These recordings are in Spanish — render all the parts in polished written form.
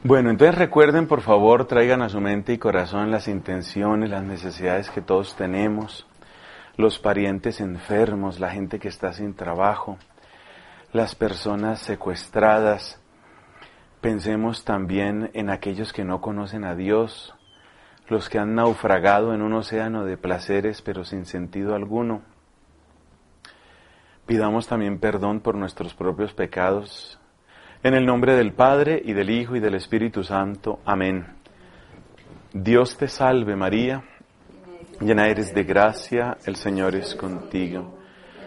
Bueno, entonces recuerden, por favor, traigan a su mente y corazón las intenciones, las necesidades que todos tenemos, los parientes enfermos, la gente que está sin trabajo, las personas secuestradas. Pensemos también en aquellos que no conocen a Dios, los que han naufragado en un océano de placeres pero sin sentido alguno. Pidamos también perdón por nuestros propios pecados. En el nombre del Padre, y del Hijo, y del Espíritu Santo. Amén. Dios te salve María, llena eres de gracia, el Señor es contigo.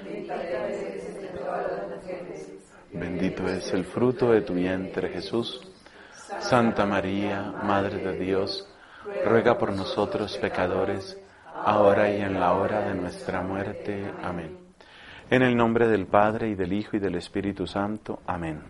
Bendito es el fruto de tu vientre, Jesús. Santa María, Madre de Dios, ruega por nosotros pecadores, ahora y en la hora de nuestra muerte. Amén. En el nombre del Padre, y del Hijo, y del Espíritu Santo. Amén.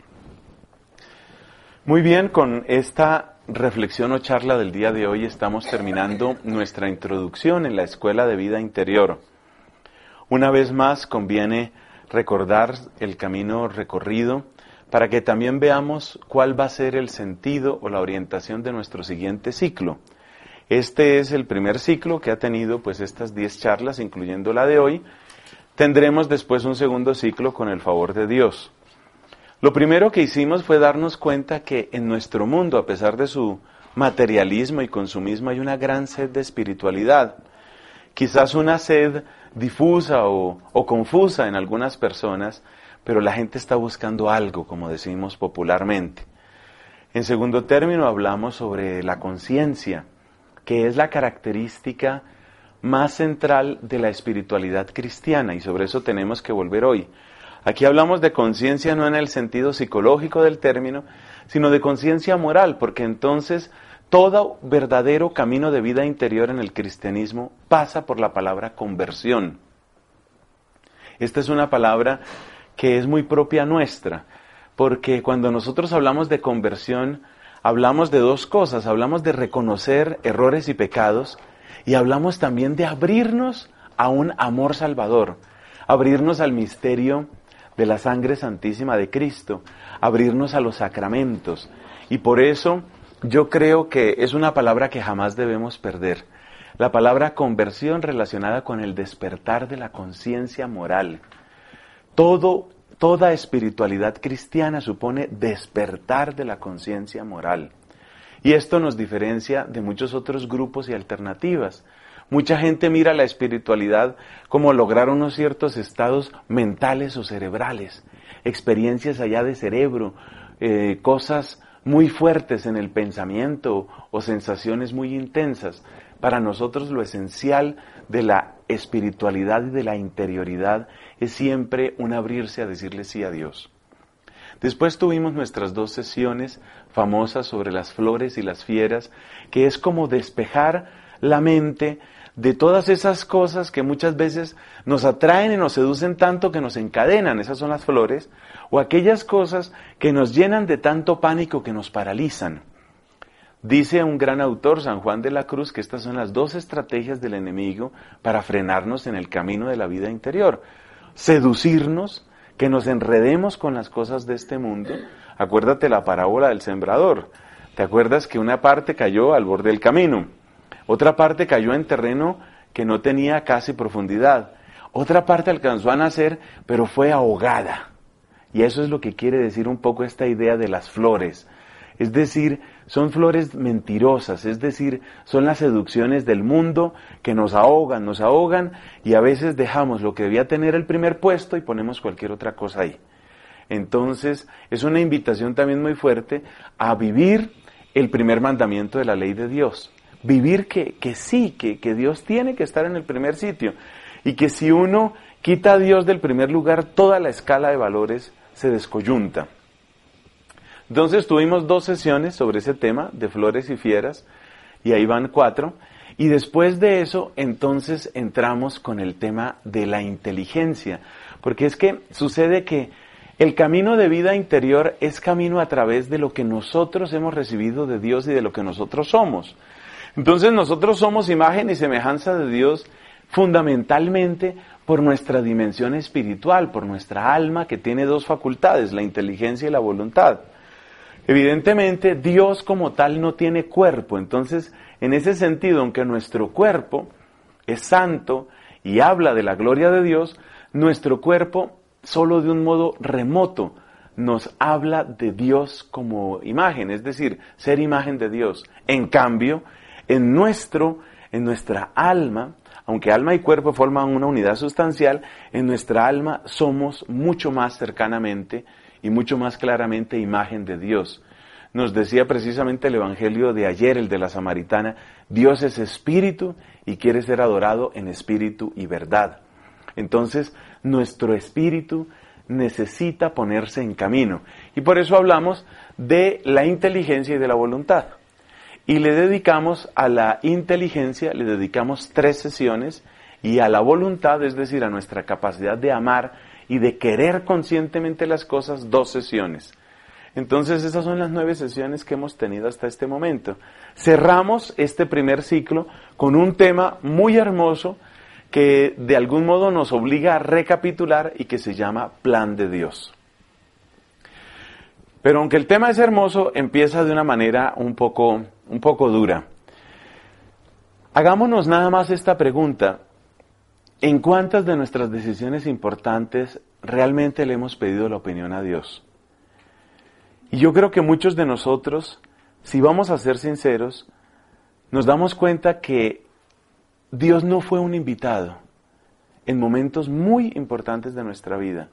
Muy bien, con esta reflexión o charla del día de hoy estamos terminando nuestra introducción en la Escuela de Vida Interior. Una vez más conviene recordar el camino recorrido para que también veamos cuál va a ser el sentido o la orientación de nuestro siguiente ciclo. Este es el primer ciclo que ha tenido pues estas 10 charlas, incluyendo la de hoy. Tendremos después un segundo ciclo con el favor de Dios. Lo primero que hicimos fue darnos cuenta que en nuestro mundo, a pesar de su materialismo y consumismo, hay una gran sed de espiritualidad. Quizás una sed difusa o confusa en algunas personas, pero la gente está buscando algo, como decimos popularmente. En segundo término, hablamos sobre la conciencia, que es la característica más central de la espiritualidad cristiana, y sobre eso tenemos que volver hoy. Aquí hablamos de conciencia no en el sentido psicológico del término, sino de conciencia moral, porque entonces todo verdadero camino de vida interior en el cristianismo pasa por la palabra conversión. Esta es una palabra que es muy propia nuestra, porque cuando nosotros hablamos de conversión, hablamos de dos cosas: hablamos de reconocer errores y pecados, y hablamos también de abrirnos a un amor salvador, abrirnos al misterio de la sangre santísima de Cristo, abrirnos a los sacramentos. Y por eso yo creo que es una palabra que jamás debemos perder. La palabra conversión relacionada con el despertar de la conciencia moral. Toda espiritualidad cristiana supone despertar de la conciencia moral. Y esto nos diferencia de muchos otros grupos y alternativas. Mucha gente mira la espiritualidad como lograr unos ciertos estados mentales o cerebrales, experiencias allá de cerebro, cosas muy fuertes en el pensamiento o sensaciones muy intensas. Para nosotros lo esencial de la espiritualidad y de la interioridad es siempre un abrirse a decirle sí a Dios. Después tuvimos nuestras 2 sesiones famosas sobre las flores y las fieras, que es como despejar la mente de todas esas cosas que muchas veces nos atraen y nos seducen tanto que nos encadenan, esas son las flores, o aquellas cosas que nos llenan de tanto pánico que nos paralizan. Dice un gran autor, San Juan de la Cruz, que estas son las 2 estrategias del enemigo para frenarnos en el camino de la vida interior. Seducirnos, que nos enredemos con las cosas de este mundo. Acuérdate la parábola del sembrador. ¿Te acuerdas que una parte cayó al borde del camino? Otra parte cayó en terreno que no tenía casi profundidad. Otra parte alcanzó a nacer, pero fue ahogada. Y eso es lo que quiere decir un poco esta idea de las flores. Es decir, son flores mentirosas, es decir, son las seducciones del mundo que nos ahogan y a veces dejamos lo que debía tener el primer puesto y ponemos cualquier otra cosa ahí. Entonces, es una invitación también muy fuerte a vivir el primer mandamiento de la ley de Dios. Vivir que Dios tiene que estar en el primer sitio y que si uno quita a Dios del primer lugar, toda la escala de valores se descoyunta. Entonces tuvimos 2 sesiones sobre ese tema de flores y fieras y ahí van 4 y después de eso entonces entramos con el tema de la inteligencia, porque es que sucede que el camino de vida interior es camino a través de lo que nosotros hemos recibido de Dios y de lo que nosotros somos. Entonces nosotros somos imagen y semejanza de Dios fundamentalmente por nuestra dimensión espiritual, por nuestra alma que tiene 2 facultades, la inteligencia y la voluntad. Evidentemente, Dios como tal no tiene cuerpo. Entonces, en ese sentido, aunque nuestro cuerpo es santo y habla de la gloria de Dios, nuestro cuerpo, solo de un modo remoto, nos habla de Dios como imagen, es decir, ser imagen de Dios. En cambio, en nuestra alma, aunque alma y cuerpo forman una unidad sustancial, en nuestra alma somos mucho más cercanamente y mucho más claramente imagen de Dios. Nos decía precisamente el Evangelio de ayer, el de la Samaritana, Dios es espíritu y quiere ser adorado en espíritu y verdad. Entonces, nuestro espíritu necesita ponerse en camino. Y por eso hablamos de la inteligencia y de la voluntad. Y le dedicamos a la inteligencia, le dedicamos 3 sesiones, y a la voluntad, es decir, a nuestra capacidad de amar y de querer conscientemente las cosas, 2 sesiones. Entonces esas son las 9 sesiones que hemos tenido hasta este momento. Cerramos este primer ciclo con un tema muy hermoso que de algún modo nos obliga a recapitular y que se llama Plan de Dios. Pero aunque el tema es hermoso, empieza de una manera un poco dura. Hagámonos nada más esta pregunta: ¿en cuántas de nuestras decisiones importantes realmente le hemos pedido la opinión a Dios? Y yo creo que muchos de nosotros, si vamos a ser sinceros, nos damos cuenta que Dios no fue un invitado en momentos muy importantes de nuestra vida.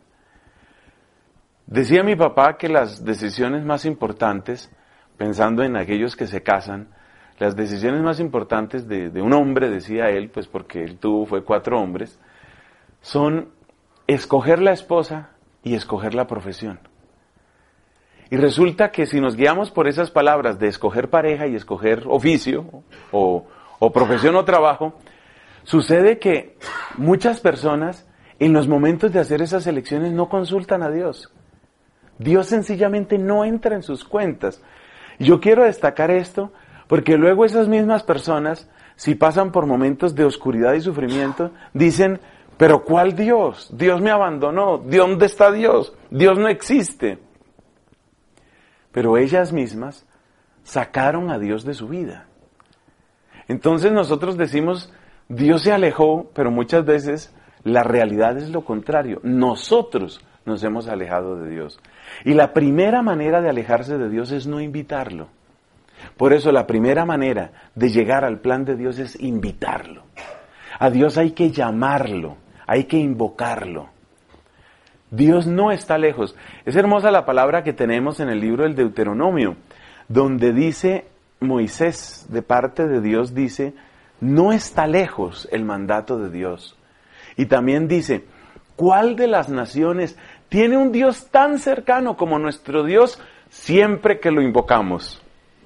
Decía mi papá que las decisiones más importantes, pensando en aquellos que se casan, las decisiones más importantes de un hombre, decía él, pues porque él fue 4 hombres, son escoger la esposa y escoger la profesión. Y resulta que si nos guiamos por esas palabras de escoger pareja y escoger oficio o profesión o trabajo, sucede que muchas personas en los momentos de hacer esas elecciones no consultan a Dios. Dios sencillamente no entra en sus cuentas. Y yo quiero destacar esto porque luego esas mismas personas, si pasan por momentos de oscuridad y sufrimiento, dicen: ¿pero cuál Dios? Dios me abandonó. ¿Dónde está Dios? Dios no existe. Pero ellas mismas sacaron a Dios de su vida. Entonces nosotros decimos: Dios se alejó, pero muchas veces la realidad es lo contrario. Nosotros nos hemos alejado de Dios. Y la primera manera de alejarse de Dios es no invitarlo. Por eso la primera manera de llegar al plan de Dios es invitarlo. A Dios hay que llamarlo, hay que invocarlo. Dios no está lejos. Es hermosa la palabra que tenemos en el libro del Deuteronomio, donde dice Moisés, de parte de Dios, dice: no está lejos el mandato de Dios. Y también dice: ¿cuál de las naciones tiene un Dios tan cercano como nuestro Dios siempre que lo invocamos?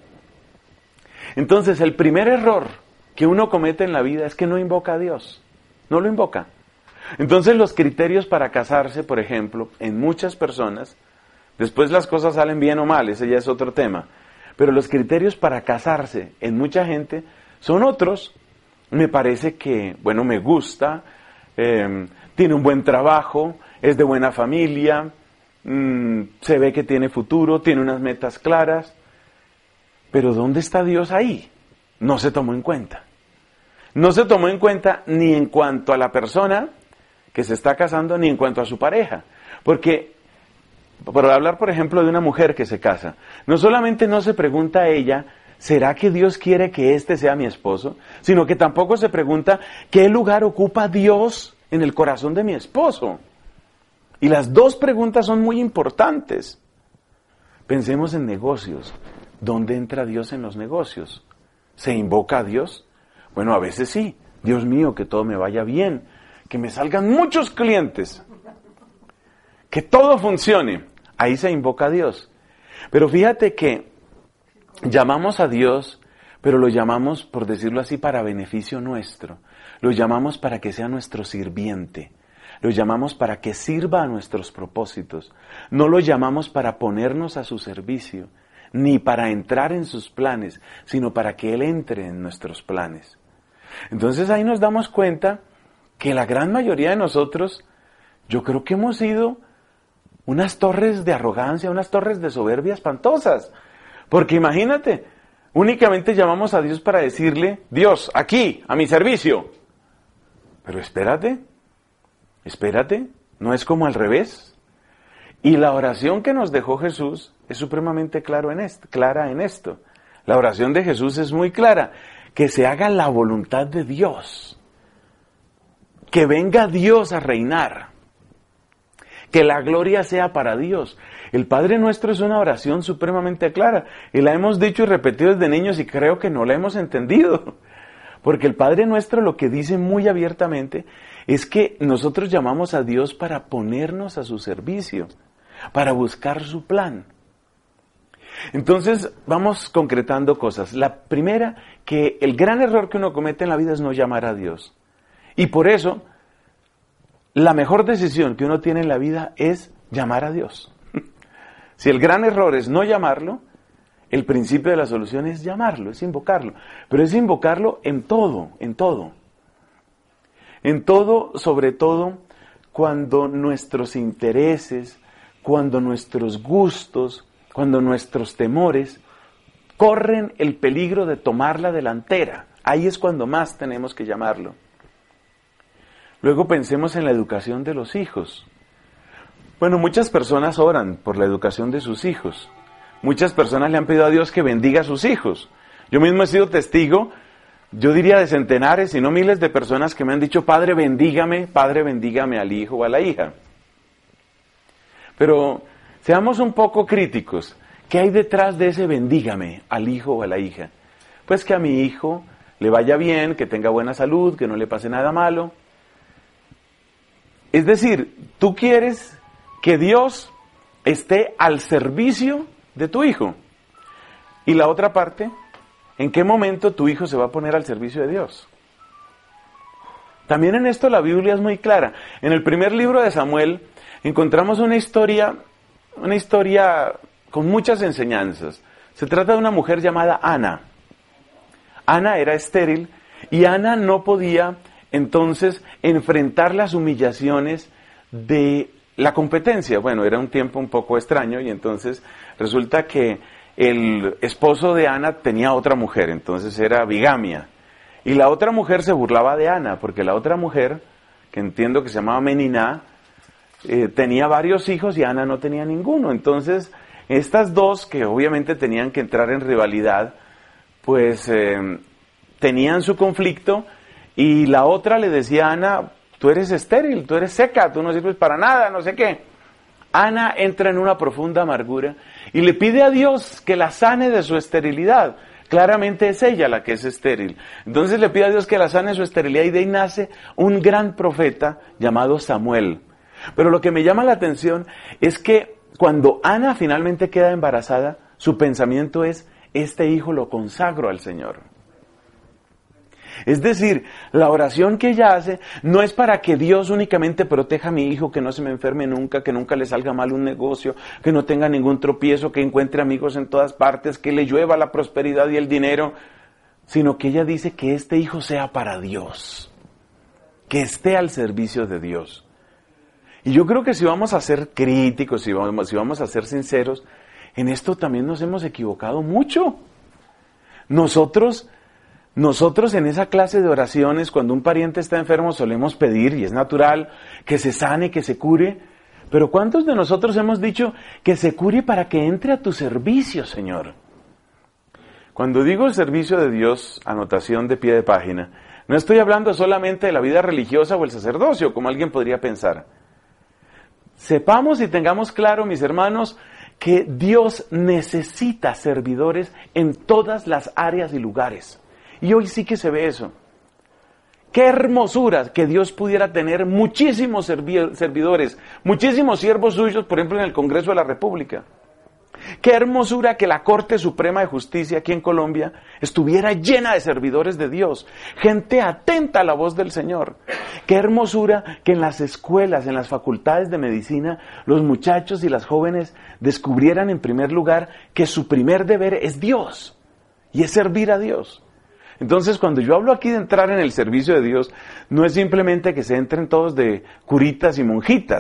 Entonces, el primer error que uno comete en la vida es que no invoca a Dios. No lo invoca. Entonces, los criterios para casarse, por ejemplo, en muchas personas, después las cosas salen bien o mal, ese ya es otro tema, pero los criterios para casarse en mucha gente son otros. Me parece que, bueno, me gusta, tiene un buen trabajo, es de buena familia, se ve que tiene futuro, tiene unas metas claras. Pero ¿dónde está Dios ahí? No se tomó en cuenta. No se tomó en cuenta ni en cuanto a la persona que se está casando, ni en cuanto a su pareja. Porque, por hablar, por ejemplo, de una mujer que se casa, no solamente no se pregunta a ella: ¿será que Dios quiere que este sea mi esposo? Sino que tampoco se pregunta: ¿qué lugar ocupa Dios en el corazón de mi esposo? Y las 2 preguntas son muy importantes. Pensemos en negocios. ¿Dónde entra Dios en los negocios? ¿Se invoca a Dios? Bueno, a veces sí. Dios mío, que todo me vaya bien, que me salgan muchos clientes, que todo funcione. Ahí se invoca a Dios. Pero fíjate que llamamos a Dios, pero lo llamamos, por decirlo así, para beneficio nuestro. Lo llamamos para que sea nuestro sirviente. Lo llamamos para que sirva a nuestros propósitos. No lo llamamos para ponernos a su servicio, ni para entrar en sus planes, sino para que Él entre en nuestros planes. Entonces ahí nos damos cuenta que la gran mayoría de nosotros, yo creo que hemos sido unas torres de arrogancia, unas torres de soberbia espantosas. Porque imagínate, únicamente llamamos a Dios para decirle, Dios, aquí, a mi servicio. Pero espérate, no es como al revés. Y la oración que nos dejó Jesús es supremamente clara en esto. La oración de Jesús es muy clara, que se haga la voluntad de Dios, que venga Dios a reinar, que la gloria sea para Dios. El Padre Nuestro es una oración supremamente clara, y la hemos dicho y repetido desde niños y creo que no la hemos entendido, porque el Padre Nuestro lo que dice muy abiertamente es que nosotros llamamos a Dios para ponernos a su servicio, para buscar su plan. Entonces vamos concretando cosas. La primera, que el gran error que uno comete en la vida es no llamar a Dios. Y por eso, la mejor decisión que uno tiene en la vida es llamar a Dios. Si el gran error es no llamarlo, el principio de la solución es llamarlo, es invocarlo. Pero es invocarlo en todo, en todo. En todo, sobre todo, cuando nuestros intereses, cuando nuestros gustos, cuando nuestros temores corren el peligro de tomar la delantera. Ahí es cuando más tenemos que llamarlo. Luego pensemos en la educación de los hijos. Bueno, muchas personas oran por la educación de sus hijos. Muchas personas le han pedido a Dios que bendiga a sus hijos. Yo mismo he sido testigo, yo diría de centenares, si no miles de personas que me han dicho, Padre, bendígame al hijo o a la hija. Pero seamos un poco críticos. ¿Qué hay detrás de ese bendígame al hijo o a la hija? Pues que a mi hijo le vaya bien, que tenga buena salud, que no le pase nada malo. Es decir, tú quieres que Dios esté al servicio de tu hijo. Y la otra parte, ¿en qué momento tu hijo se va a poner al servicio de Dios? También en esto la Biblia es muy clara. En el primer libro de Samuel encontramos una historia con muchas enseñanzas. Se trata de una mujer llamada Ana. Ana era estéril y Ana no podía entonces enfrentar las humillaciones de la competencia. Bueno, era un tiempo un poco extraño y entonces resulta que el esposo de Ana tenía otra mujer, entonces era bigamia. Y la otra mujer se burlaba de Ana, porque la otra mujer, que entiendo que se llamaba Meniná, tenía varios hijos y Ana no tenía ninguno. Entonces, estas dos, que obviamente tenían que entrar en rivalidad, pues tenían su conflicto y la otra le decía a Ana, tú eres estéril, tú eres seca, tú no sirves para nada, no sé qué. Ana entra en una profunda amargura y le pide a Dios que la sane de su esterilidad. Claramente es ella la que es estéril. Entonces le pide a Dios que la sane de su esterilidad y de ahí nace un gran profeta llamado Samuel. Pero lo que me llama la atención es que cuando Ana finalmente queda embarazada, su pensamiento es, este hijo lo consagro al Señor. Es decir, la oración que ella hace no es para que Dios únicamente proteja a mi hijo, que no se me enferme nunca, que nunca le salga mal un negocio, que no tenga ningún tropiezo, que encuentre amigos en todas partes, que le llueva la prosperidad y el dinero, sino que ella dice que este hijo sea para Dios, que esté al servicio de Dios. Y yo creo que si vamos a ser críticos, si vamos a ser sinceros, en esto también nos hemos equivocado mucho. Nosotros en esa clase de oraciones, cuando un pariente está enfermo, solemos pedir, y es natural, que se sane, que se cure. Pero ¿cuántos de nosotros hemos dicho que se cure para que entre a tu servicio, Señor? Cuando digo el servicio de Dios, anotación de pie de página, no estoy hablando solamente de la vida religiosa o el sacerdocio, como alguien podría pensar. Sepamos y tengamos claro, mis hermanos, que Dios necesita servidores en todas las áreas y lugares. Y hoy sí que se ve eso. Qué hermosura que Dios pudiera tener muchísimos servidores, muchísimos siervos suyos, por ejemplo, en el Congreso de la República. Qué hermosura que la Corte Suprema de Justicia aquí en Colombia estuviera llena de servidores de Dios, gente atenta a la voz del Señor. Qué hermosura que en las escuelas, en las facultades de medicina, los muchachos y las jóvenes descubrieran en primer lugar que su primer deber es Dios y es servir a Dios. Entonces, cuando yo hablo aquí de entrar en el servicio de Dios, no es simplemente que se entren todos de curitas y monjitas.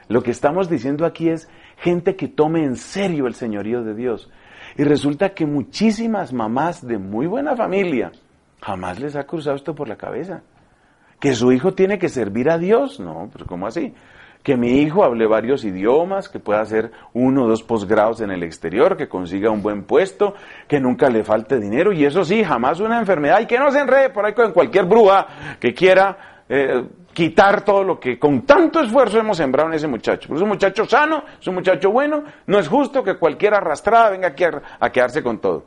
Lo que estamos diciendo aquí es gente que tome en serio el señorío de Dios. Y resulta que muchísimas mamás de muy buena familia jamás les ha cruzado esto por la cabeza. Que su hijo tiene que servir a Dios. No, pero ¿cómo así? Que mi hijo hable varios idiomas, que pueda hacer 1 o 2 posgrados en el exterior, que consiga un buen puesto, que nunca le falte dinero, y eso sí, jamás una enfermedad, y que no se enrede por ahí con cualquier bruja que quiera quitar todo lo que con tanto esfuerzo hemos sembrado en ese muchacho. Pero es un muchacho sano, es un muchacho bueno, no es justo que cualquier arrastrada venga aquí a quedarse con todo.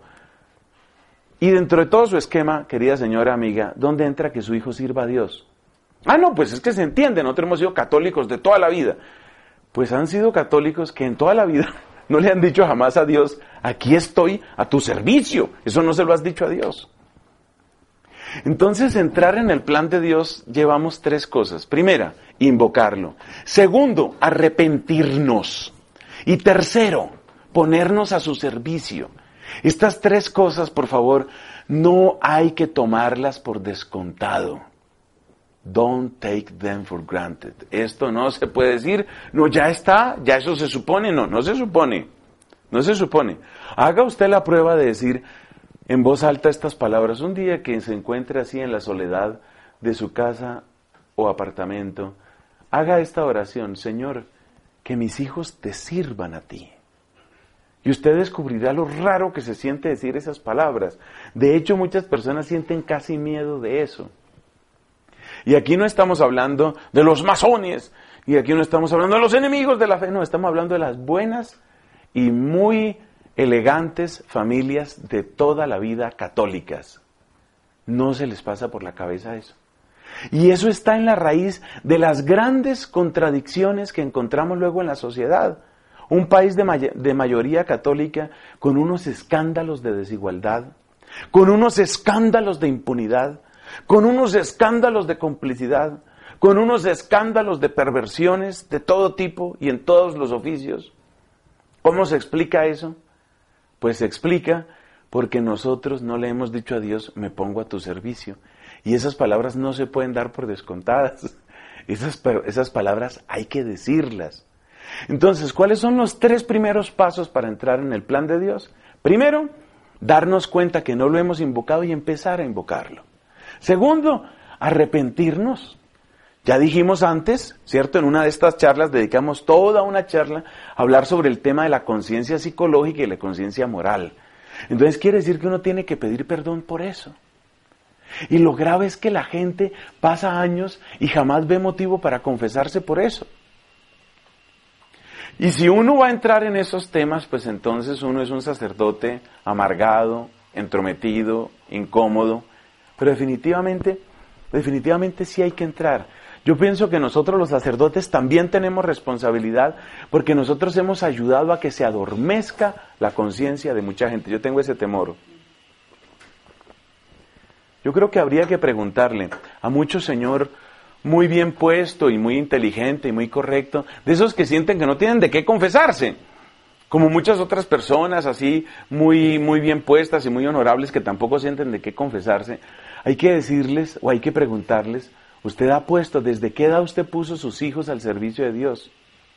Y dentro de todo su esquema, querida señora amiga, ¿dónde entra que su hijo sirva a Dios? Ah, no, pues es que se entiende, nosotros hemos sido católicos de toda la vida. Pues han sido católicos que en toda la vida no le han dicho jamás a Dios, aquí estoy a tu servicio. Eso no se lo has dicho a Dios. Entonces, entrar en el plan de Dios llevamos 3 cosas. Primera, invocarlo. Segundo, arrepentirnos. Y tercero, ponernos a su servicio. Estas 3 cosas, por favor, no hay que tomarlas por descontado. Don't take them for granted. Esto no se puede decir, no, ya está, ya eso se supone. No, no se supone. No se supone. Haga usted la prueba de decir en voz alta estas palabras. Un día que se encuentre así en la soledad de su casa o apartamento, haga esta oración: Señor, que mis hijos te sirvan a ti. Y usted descubrirá lo raro que se siente decir esas palabras. De hecho, muchas personas sienten casi miedo de eso. Y aquí no estamos hablando de los masones, y aquí no estamos hablando de los enemigos de la fe, no, estamos hablando de las buenas y muy elegantes familias de toda la vida católicas. No se les pasa por la cabeza eso. Y eso está en la raíz de las grandes contradicciones que encontramos luego en la sociedad. Un país de mayoría católica con unos escándalos de desigualdad, con unos escándalos de impunidad, con unos escándalos de complicidad, con unos escándalos de perversiones de todo tipo y en todos los oficios. ¿Cómo se explica eso? Pues se explica porque nosotros no le hemos dicho a Dios, me pongo a tu servicio. Y esas palabras no se pueden dar por descontadas. Esas palabras hay que decirlas. Entonces, ¿cuáles son los 3 primeros pasos para entrar en el plan de Dios? Primero, darnos cuenta que no lo hemos invocado y empezar a invocarlo. Segundo, arrepentirnos. Ya dijimos antes, ¿cierto? En una de estas charlas dedicamos toda una charla a hablar sobre el tema de la conciencia psicológica y la conciencia moral. Entonces quiere decir que uno tiene que pedir perdón por eso. Y lo grave es que la gente pasa años y jamás ve motivo para confesarse por eso. Y si uno va a entrar en esos temas, pues entonces uno es un sacerdote amargado, entrometido, incómodo. Pero definitivamente sí hay que entrar. Yo pienso que nosotros los sacerdotes también tenemos responsabilidad porque nosotros hemos ayudado a que se adormezca la conciencia de mucha gente. Yo tengo ese temor. Yo creo que habría que preguntarle a mucho señor muy bien puesto y muy inteligente y muy correcto, de esos que sienten que no tienen de qué confesarse, como muchas otras personas así muy bien puestas y muy honorables que tampoco sienten de qué confesarse. Hay que decirles o hay que preguntarles, ¿usted ha puesto, desde qué edad usted puso sus hijos al servicio de Dios?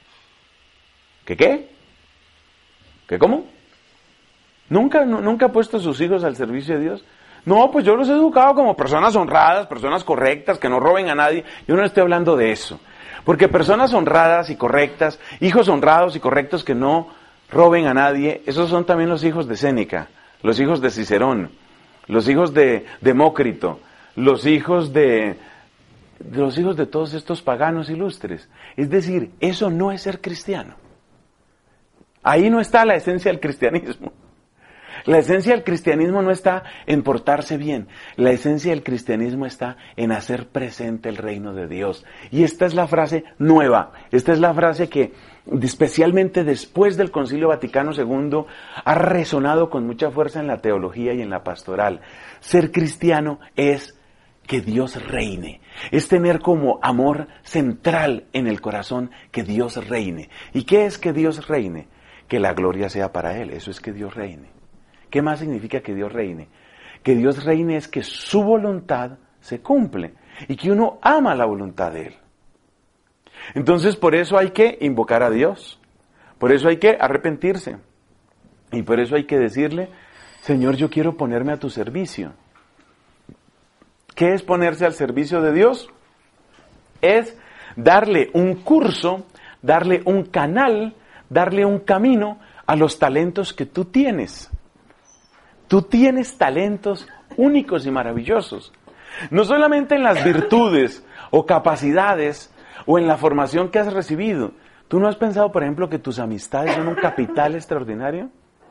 ¿Qué? ¿Qué cómo? ¿Nunca ha puesto sus hijos al servicio de Dios? No, pues yo los he educado como personas honradas, personas correctas, que no roben a nadie. Yo no estoy hablando de eso. Porque personas honradas y correctas, hijos honrados y correctos que no roben a nadie, esos son también los hijos de Séneca, los hijos de Cicerón, los hijos de Demócrito, los hijos de todos estos paganos ilustres. Es decir, eso no es ser cristiano. Ahí no está la esencia del cristianismo. La esencia del cristianismo no está en portarse bien. La esencia del cristianismo está en hacer presente el reino de Dios. Y esta es la frase nueva. Esta es la frase que, especialmente después del Concilio Vaticano II, ha resonado con mucha fuerza en la teología y en la pastoral. Ser cristiano es que Dios reine. Es tener como amor central en el corazón que Dios reine. ¿Y qué es que Dios reine? Que la gloria sea para Él. Eso es que Dios reine. ¿Qué más significa que Dios reine? Que Dios reine es que su voluntad se cumple y que uno ama la voluntad de Él. Entonces por eso hay que invocar a Dios, por eso hay que arrepentirse y por eso hay que decirle, Señor, yo quiero ponerme a tu servicio. ¿Qué es ponerse al servicio de Dios? Es darle un curso, darle un canal, darle un camino a los talentos que tú tienes. Tú tienes talentos únicos y maravillosos. No solamente en las virtudes o capacidades o en la formación que has recibido. ¿Tú no has pensado, por ejemplo, que tus amistades son un capital extraordinario?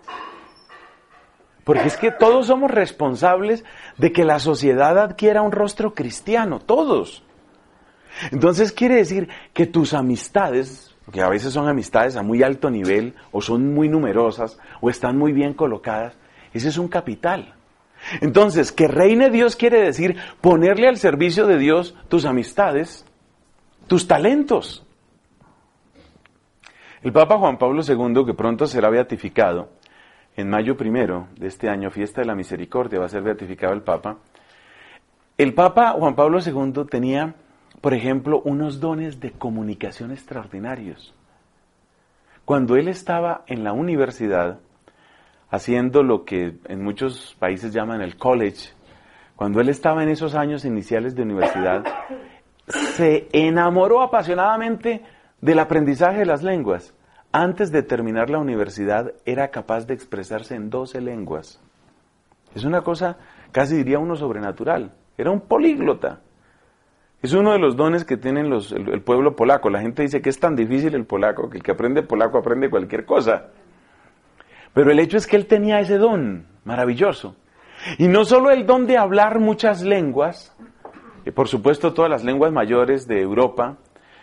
Porque es que todos somos responsables de que la sociedad adquiera un rostro cristiano, todos. Entonces quiere decir que tus amistades, que a veces son amistades a muy alto nivel, o son muy numerosas, o están muy bien colocadas, ese es un capital. Entonces, que reine Dios quiere decir ponerle al servicio de Dios tus amistades, tus talentos. El Papa Juan Pablo II, que pronto será beatificado, en mayo 1 de este año, fiesta de la misericordia, va a ser beatificado el Papa. El Papa Juan Pablo II tenía, por ejemplo, unos dones de comunicación extraordinarios. Cuando él estaba en la universidad, haciendo lo que en muchos países llaman el college, cuando él estaba en esos años iniciales de universidad, se enamoró apasionadamente del aprendizaje de las lenguas. Antes de terminar la universidad, era capaz de expresarse en 12 lenguas. Es una cosa, casi diría uno, sobrenatural. Era un políglota. Es uno de los dones que tienen el pueblo polaco. La gente dice que es tan difícil el polaco, que el que aprende polaco aprende cualquier cosa. Pero el hecho es que él tenía ese don maravilloso. Y no solo el don de hablar muchas lenguas, por supuesto todas las lenguas mayores de Europa,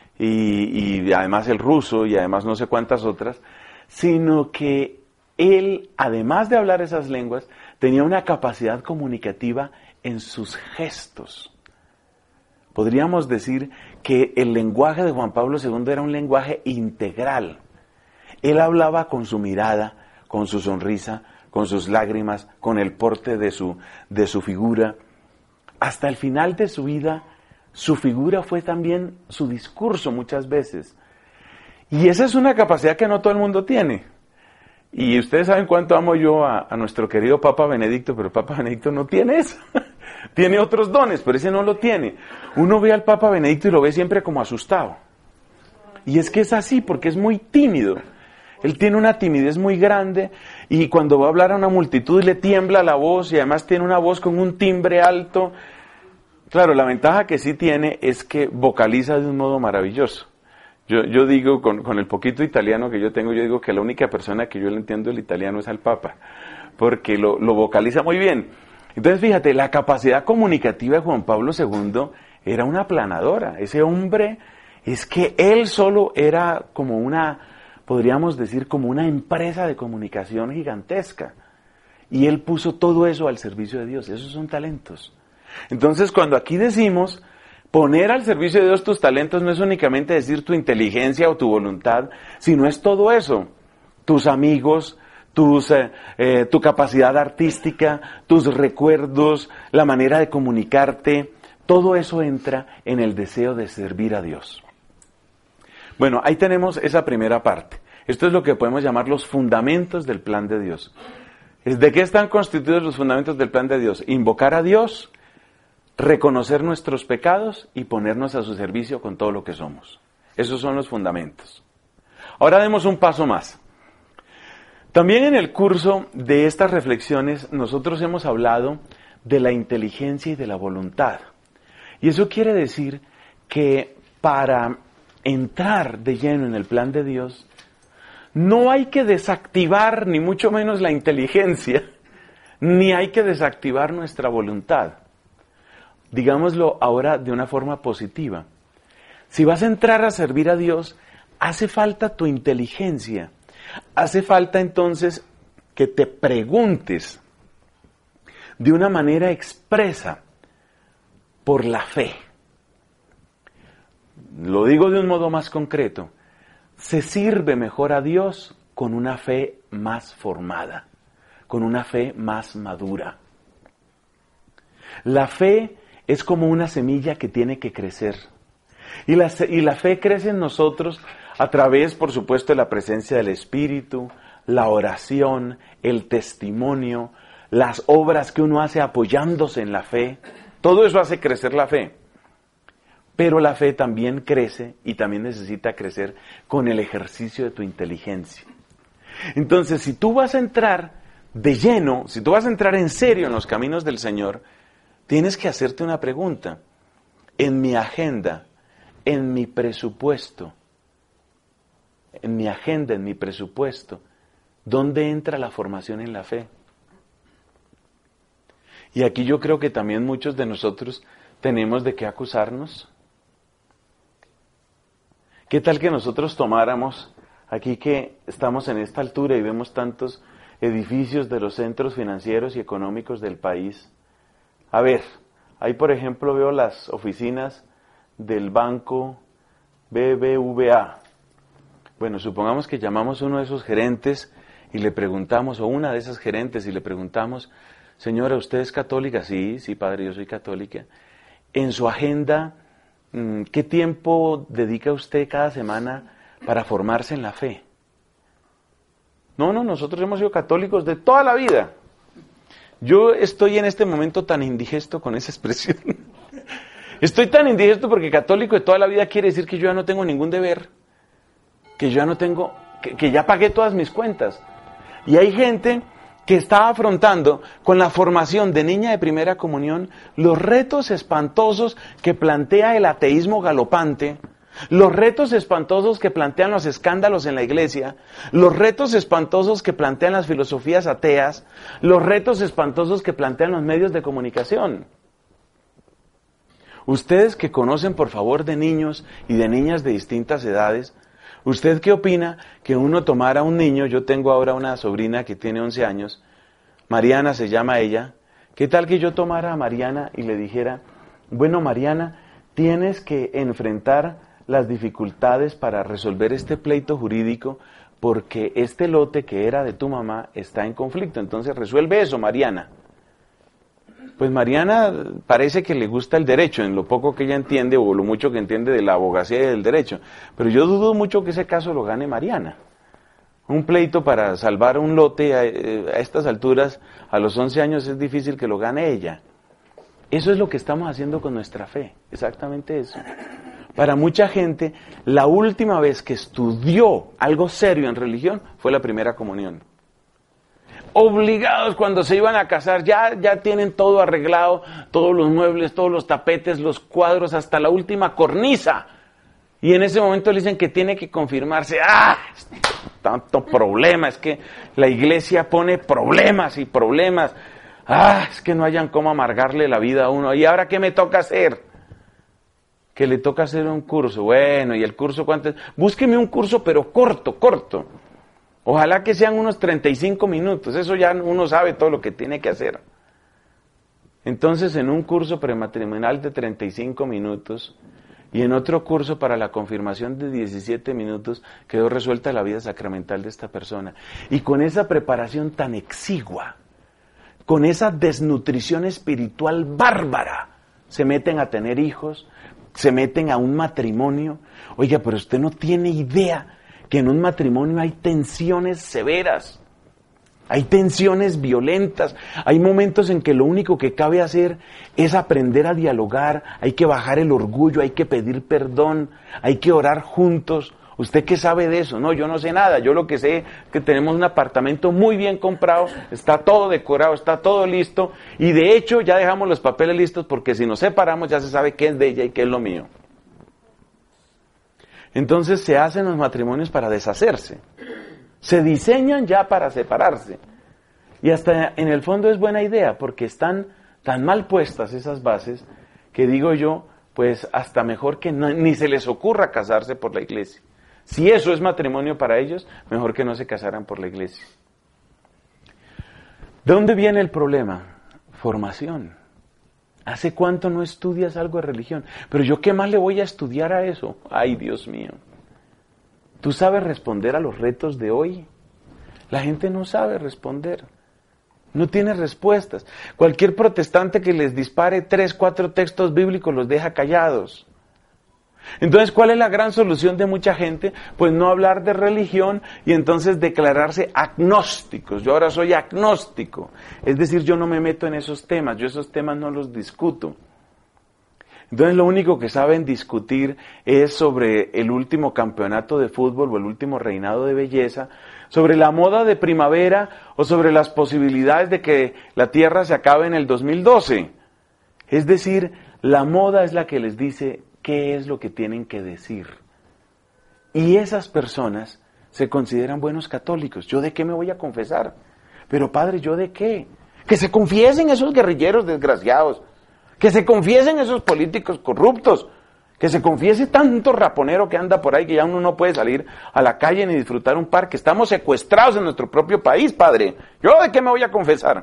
y además el ruso, y además no sé cuántas otras, sino que él, además de hablar esas lenguas, tenía una capacidad comunicativa en sus gestos. Podríamos decir que el lenguaje de Juan Pablo II era un lenguaje integral. Él hablaba con su mirada, con su sonrisa, con sus lágrimas, con el porte de su figura. Hasta el final de su vida, su figura fue también su discurso muchas veces. Y esa es una capacidad que no todo el mundo tiene. Y ustedes saben cuánto amo yo a nuestro querido Papa Benedicto, pero el Papa Benedicto no tiene eso. Tiene otros dones, pero ese no lo tiene. Uno ve al Papa Benedicto y lo ve siempre como asustado. Y es que es así, porque es muy tímido. Él tiene una timidez muy grande y cuando va a hablar a una multitud le tiembla la voz y además tiene una voz con un timbre alto. Claro, la ventaja que sí tiene es que vocaliza de un modo maravilloso. Yo digo, con el poquito italiano que yo tengo, yo digo que la única persona que yo le entiendo el italiano es al Papa, porque lo vocaliza muy bien. Entonces, fíjate, la capacidad comunicativa de Juan Pablo II era una aplanadora. Ese hombre, es que él solo era como podríamos decir, como una empresa de comunicación gigantesca. Y él puso todo eso al servicio de Dios. Esos son talentos. Entonces, cuando aquí decimos poner al servicio de Dios tus talentos, no es únicamente decir tu inteligencia o tu voluntad, sino es todo eso. Tus amigos, tu capacidad artística, tus recuerdos, la manera de comunicarte, todo eso entra en el deseo de servir a Dios. Bueno, ahí tenemos esa primera parte. Esto es lo que podemos llamar los fundamentos del plan de Dios. ¿De qué están constituidos los fundamentos del plan de Dios? Invocar a Dios, reconocer nuestros pecados y ponernos a su servicio con todo lo que somos. Esos son los fundamentos. Ahora demos un paso más. También en el curso de estas reflexiones nosotros hemos hablado de la inteligencia y de la voluntad. Y eso quiere decir que para entrar de lleno en el plan de Dios, no hay que desactivar ni mucho menos la inteligencia, ni hay que desactivar nuestra voluntad. Digámoslo ahora de una forma positiva. Si vas a entrar a servir a Dios, hace falta tu inteligencia. Hace falta entonces que te preguntes de una manera expresa por la fe. Lo digo de un modo más concreto. Se sirve mejor a Dios con una fe más formada, con una fe más madura. La fe es como una semilla que tiene que crecer. Y la fe crece en nosotros a través, por supuesto, de la presencia del Espíritu, la oración, el testimonio, las obras que uno hace apoyándose en la fe. Todo eso hace crecer la fe. Pero la fe también crece y también necesita crecer con el ejercicio de tu inteligencia. Entonces, si tú vas a entrar de lleno, si tú vas a entrar en serio en los caminos del Señor, tienes que hacerte una pregunta. En mi agenda, en mi presupuesto, ¿dónde entra la formación en la fe? Y aquí yo creo que también muchos de nosotros tenemos de qué acusarnos. ¿Qué tal que nosotros tomáramos, aquí que estamos en esta altura y vemos tantos edificios de los centros financieros y económicos del país? A ver, ahí por ejemplo veo las oficinas del banco BBVA. Bueno, supongamos que llamamos a uno de esos gerentes y le preguntamos, o una de esas gerentes y le preguntamos, señora, ¿usted es católica? Sí, padre, yo soy católica. En su agenda, ¿qué tiempo dedica usted cada semana para formarse en la fe? No, nosotros hemos sido católicos de toda la vida. Yo estoy en este momento tan indigesto con esa expresión. Estoy tan indigesto porque católico de toda la vida quiere decir que yo ya no tengo ningún deber, que yo ya no tengo, que ya pagué todas mis cuentas. Y hay gente que está afrontando con la formación de niña de primera comunión los retos espantosos que plantea el ateísmo galopante, los retos espantosos que plantean los escándalos en la iglesia, los retos espantosos que plantean las filosofías ateas, los retos espantosos que plantean los medios de comunicación. Ustedes que conocen, por favor, de niños y de niñas de distintas edades, ¿usted qué opina que uno tomara a un niño? Yo tengo ahora una sobrina que tiene 11 años, Mariana se llama ella. ¿Qué tal que yo tomara a Mariana y le dijera, bueno, Mariana, tienes que enfrentar las dificultades para resolver este pleito jurídico porque este lote que era de tu mamá está en conflicto, entonces resuelve eso, Mariana. Pues Mariana parece que le gusta el derecho, en lo poco que ella entiende o lo mucho que entiende de la abogacía y del derecho, pero yo dudo mucho que ese caso lo gane Mariana. Un pleito para salvar un lote a estas alturas, a los 11 años, es difícil que lo gane ella. Eso es lo que estamos haciendo con nuestra fe, exactamente eso. Para mucha gente, la última vez que estudió algo serio en religión fue la primera comunión. Obligados cuando se iban a casar, ya tienen todo arreglado, todos los muebles, todos los tapetes, los cuadros, hasta la última cornisa. Y en ese momento le dicen que tiene que confirmarse. ¡Ah! Tanto problema, es que la iglesia pone problemas y problemas. ¡Ah! Es que no hayan cómo amargarle la vida a uno. ¿Y ahora qué me toca hacer? Que le toca hacer un curso. Bueno, ¿y el curso cuánto es? Búsqueme un curso, pero corto. Ojalá que sean unos 35 minutos. Eso ya uno sabe todo lo que tiene que hacer. Entonces, en un curso prematrimonial de 35 minutos y en otro curso para la confirmación de 17 minutos, quedó resuelta la vida sacramental de esta persona. Y con esa preparación tan exigua, con esa desnutrición espiritual bárbara, se meten a tener hijos, se meten a un matrimonio. Oiga, pero usted no tiene idea que en un matrimonio hay tensiones severas, hay tensiones violentas, hay momentos en que lo único que cabe hacer es aprender a dialogar, hay que bajar el orgullo, hay que pedir perdón, hay que orar juntos. ¿Usted qué sabe de eso? No, yo no sé nada, yo lo que sé es que tenemos un apartamento muy bien comprado, está todo decorado, está todo listo, y de hecho ya dejamos los papeles listos porque si nos separamos ya se sabe qué es de ella y qué es lo mío. Entonces se hacen los matrimonios para deshacerse, se diseñan ya para separarse, y hasta en el fondo es buena idea porque están tan mal puestas esas bases que digo yo, pues hasta mejor que ni se les ocurra casarse por la iglesia. Si eso es matrimonio para ellos, mejor que no se casaran por la iglesia. ¿De dónde viene el problema? Formación. ¿Hace cuánto no estudias algo de religión? Pero yo, ¿qué más le voy a estudiar a eso? Ay, Dios mío. ¿Tú sabes responder a los retos de hoy? La gente no sabe responder. No tiene respuestas. Cualquier protestante que les dispare 3, 4 textos bíblicos los deja callados. Entonces, ¿cuál es la gran solución de mucha gente? Pues no hablar de religión y entonces declararse agnósticos. Yo ahora soy agnóstico. Es decir, yo no me meto en esos temas, yo esos temas no los discuto. Entonces, lo único que saben discutir es sobre el último campeonato de fútbol o el último reinado de belleza, sobre la moda de primavera o sobre las posibilidades de que la Tierra se acabe en el 2012. Es decir, la moda es la que les dice qué es lo que tienen que decir. Y esas personas se consideran buenos católicos. ¿Yo de qué me voy a confesar? Pero padre, ¿yo de qué? Que se confiesen esos guerrilleros desgraciados, que se confiesen esos políticos corruptos, que se confiese tanto raponero que anda por ahí que ya uno no puede salir a la calle ni disfrutar un parque. Estamos secuestrados en nuestro propio país, padre. ¿Yo de qué me voy a confesar?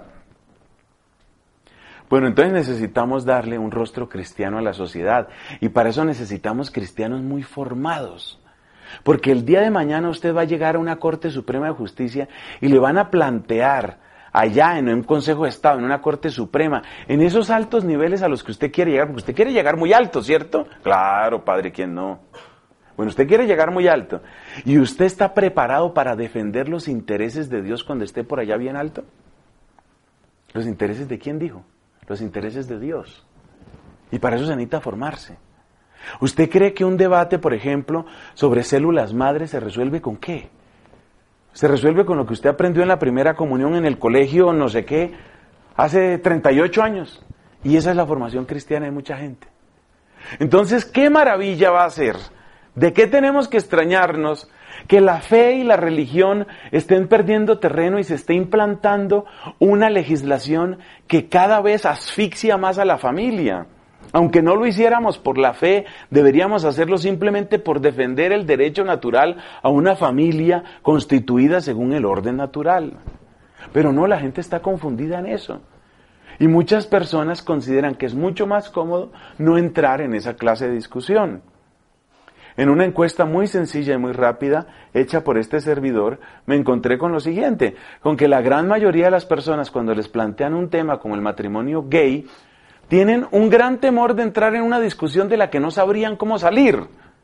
Bueno, entonces necesitamos darle un rostro cristiano a la sociedad y para eso necesitamos cristianos muy formados. Porque el día de mañana usted va a llegar a una Corte Suprema de Justicia y le van a plantear allá en un Consejo de Estado, en una Corte Suprema, en esos altos niveles a los que usted quiere llegar, porque usted quiere llegar muy alto, ¿cierto? Claro, padre, ¿quién no? Bueno, usted quiere llegar muy alto y usted está preparado para defender los intereses de Dios cuando esté por allá bien alto. ¿Los intereses de quién dijo? Los intereses de Dios. Y para eso se necesita formarse. ¿Usted cree que un debate, por ejemplo, sobre células madres se resuelve con qué? Se resuelve con lo que usted aprendió en la primera comunión en el colegio, no sé qué, hace 38 años. Y esa es la formación cristiana de mucha gente. Entonces, ¿qué maravilla va a ser? ¿De qué tenemos que extrañarnos? Que la fe y la religión estén perdiendo terreno y se esté implantando una legislación que cada vez asfixia más a la familia. Aunque no lo hiciéramos por la fe, deberíamos hacerlo simplemente por defender el derecho natural a una familia constituida según el orden natural. Pero no, la gente está confundida en eso. Y muchas personas consideran que es mucho más cómodo no entrar en esa clase de discusión. En una encuesta muy sencilla y muy rápida, hecha por este servidor, me encontré con lo siguiente, con que la gran mayoría de las personas cuando les plantean un tema como el matrimonio gay, tienen un gran temor de entrar en una discusión de la que no sabrían cómo salir.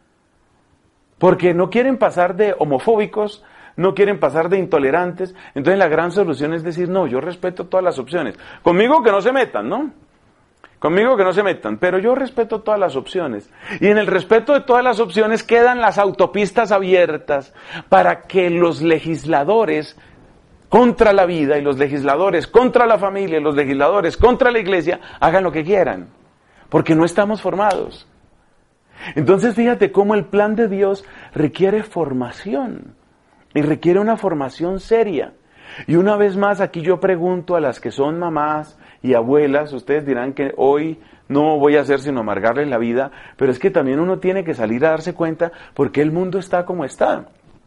Porque no quieren pasar de homofóbicos, no quieren pasar de intolerantes, entonces la gran solución es decir, no, yo respeto todas las opciones. Conmigo que no se metan, ¿no? Conmigo que no se metan, pero yo respeto todas las opciones. Y en el respeto de todas las opciones quedan las autopistas abiertas para que los legisladores contra la vida y los legisladores contra la familia y los legisladores contra la iglesia hagan lo que quieran, porque no estamos formados. Entonces fíjate cómo el plan de Dios requiere formación y requiere una formación seria. Y una vez más aquí yo pregunto a las que son mamás y abuelas, ustedes dirán que hoy no voy a hacer sino amargarles la vida, pero es que también uno tiene que salir a darse cuenta por qué el mundo está como está.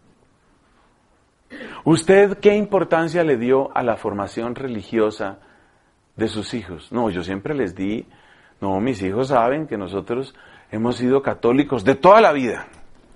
¿Usted qué importancia le dio a la formación religiosa de sus hijos? No, yo siempre les di, no, mis hijos saben que nosotros hemos sido católicos de toda la vida.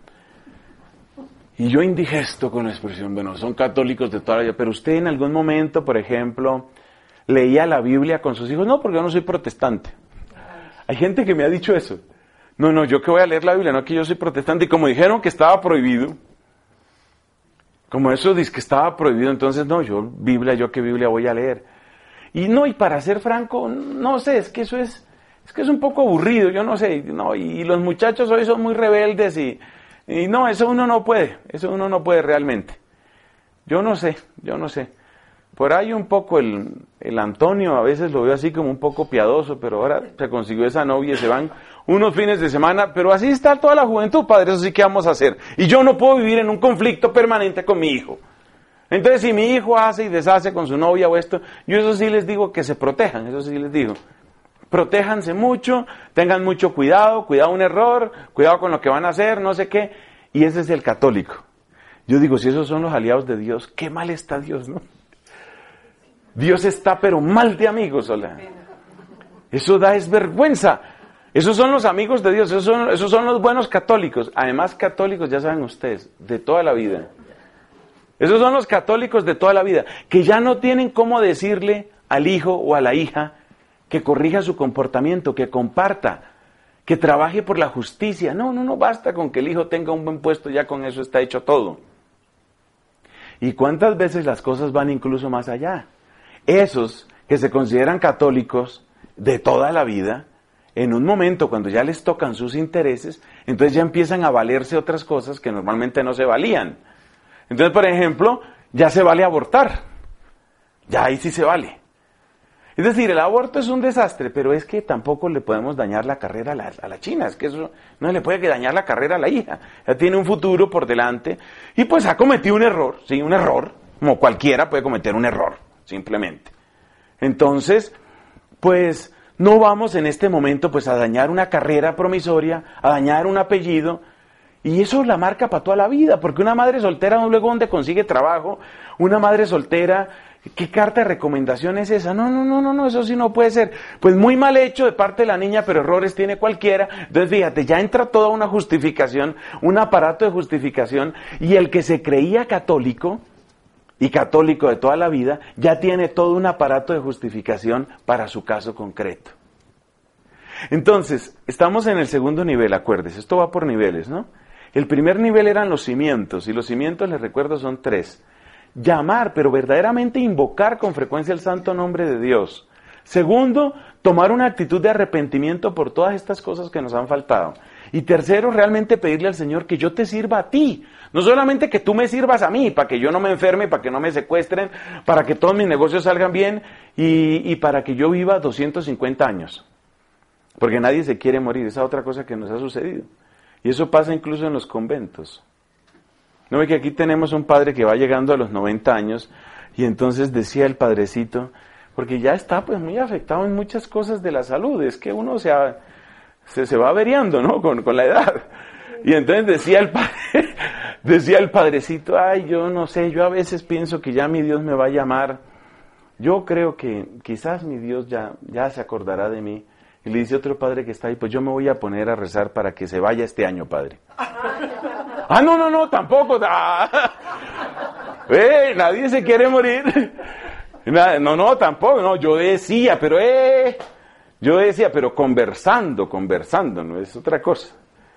Y yo indigesto con la expresión, bueno, son católicos de toda la vida, pero usted en algún momento, por ejemplo, leía la Biblia con sus hijos. No, porque yo no soy protestante. Hay gente que me ha dicho eso. No, yo que voy a leer la Biblia, no que yo soy protestante. Y como dijeron que estaba prohibido, como eso dice que estaba prohibido, entonces no, yo qué Biblia voy a leer. Y no, y para ser franco, no sé, es que es un poco aburrido, yo no sé, no, y los muchachos hoy son muy rebeldes y no, eso uno no puede realmente. Yo no sé. Por ahí un poco el Antonio, a veces lo veo así como un poco piadoso, pero ahora se consiguió esa novia y se van unos fines de semana, pero así está toda la juventud, padre, eso sí que vamos a hacer. Y yo no puedo vivir en un conflicto permanente con mi hijo. Entonces, si mi hijo hace y deshace con su novia o esto, yo eso sí les digo que se protejan, eso sí les digo. Protéjanse mucho, tengan mucho cuidado un error, cuidado con lo que van a hacer, no sé qué. Y ese es el católico. Yo digo, si esos son los aliados de Dios, qué mal está Dios, ¿no? Dios está pero mal de amigos, hola. Eso es vergüenza. Esos son los amigos de Dios, esos son los buenos católicos. Además, católicos, ya saben ustedes, de toda la vida. Esos son los católicos de toda la vida, que ya no tienen cómo decirle al hijo o a la hija que corrija su comportamiento, que comparta, que trabaje por la justicia. No, basta con que el hijo tenga un buen puesto, ya con eso está hecho todo. ¿Y cuántas veces las cosas van incluso más allá? Esos que se consideran católicos de toda la vida, en un momento cuando ya les tocan sus intereses, entonces ya empiezan a valerse otras cosas que normalmente no se valían. Entonces, por ejemplo, ya se vale abortar. Ya ahí sí se vale. Es decir, el aborto es un desastre, pero es que tampoco le podemos dañar la carrera a la china, es que eso no le puede dañar la carrera a la hija. Ya tiene un futuro por delante y pues ha cometido un error, sí, un error, como cualquiera puede cometer un error, simplemente. Entonces, pues no vamos en este momento pues a dañar una carrera promisoria, a dañar un apellido, y eso la marca para toda la vida, porque una madre soltera luego donde consigue trabajo, una madre soltera, ¿qué carta de recomendación es esa? No, eso sí no puede ser. Pues muy mal hecho de parte de la niña, pero errores tiene cualquiera. Entonces fíjate, ya entra toda una justificación, un aparato de justificación, y el que se creía católico, y católico de toda la vida, ya tiene todo un aparato de justificación para su caso concreto. Entonces, estamos en el segundo nivel, acuérdese, esto va por niveles, ¿no? El primer nivel eran los cimientos, y los cimientos, les recuerdo, son 3. Llamar, pero verdaderamente invocar con frecuencia el santo nombre de Dios. Segundo, tomar una actitud de arrepentimiento por todas estas cosas que nos han faltado. Y tercero, realmente pedirle al Señor que yo te sirva a ti. No solamente que tú me sirvas a mí, para que yo no me enferme, para que no me secuestren, para que todos mis negocios salgan bien y para que yo viva 250 años. Porque nadie se quiere morir, esa es otra cosa que nos ha sucedido. Y eso pasa incluso en los conventos. ¿No ve que aquí tenemos un padre que va llegando a los 90 años y entonces decía el padrecito, porque ya está pues muy afectado en muchas cosas de la salud, es que uno se va averiando, ¿no? Con la edad. Y entonces decía el padrecito, ay, yo no sé, yo a veces pienso que ya mi Dios me va a llamar, yo creo que quizás mi Dios ya se acordará de mí. Y le dice otro padre que está ahí, pues yo me voy a poner a rezar para que se vaya este año, padre. No, tampoco. Nadie se quiere morir. No, tampoco. No, yo decía, pero conversando, no es otra cosa.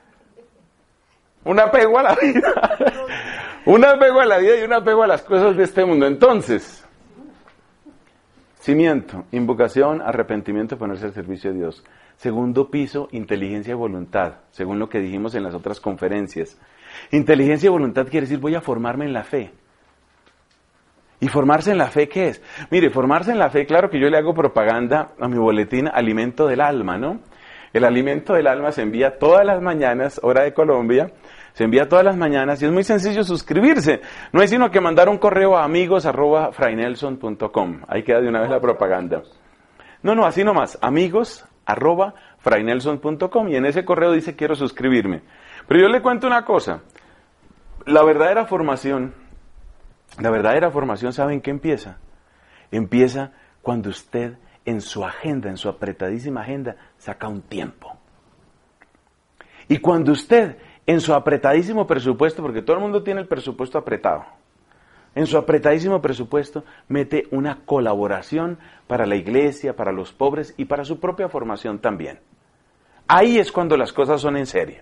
Un apego a la vida. Un apego a la vida y un apego a las cosas de este mundo. Entonces, cimiento, invocación, arrepentimiento, ponerse al servicio de Dios. Segundo piso, inteligencia y voluntad, según lo que dijimos en las otras conferencias. Inteligencia y voluntad quiere decir voy a formarme en la fe. ¿Y formarse en la fe qué es? Mire, formarse en la fe, claro que yo le hago propaganda a mi boletín Alimento del Alma, ¿no? El Alimento del Alma se envía todas las mañanas, hora de Colombia, se envía todas las mañanas y es muy sencillo suscribirse. No hay sino que mandar un correo a amigos@frainelson.com. Ahí queda de una vez la propaganda. No, así nomás, amigos@frainelson.com y en ese correo dice quiero suscribirme. Pero yo le cuento una cosa, la verdadera formación, ¿saben qué empieza? Empieza cuando usted en su agenda, en su apretadísima agenda, saca un tiempo. Y cuando usted en su apretadísimo presupuesto, porque todo el mundo tiene el presupuesto apretado, en su apretadísimo presupuesto mete una colaboración para la iglesia, para los pobres y para su propia formación también. Ahí es cuando las cosas son en serio.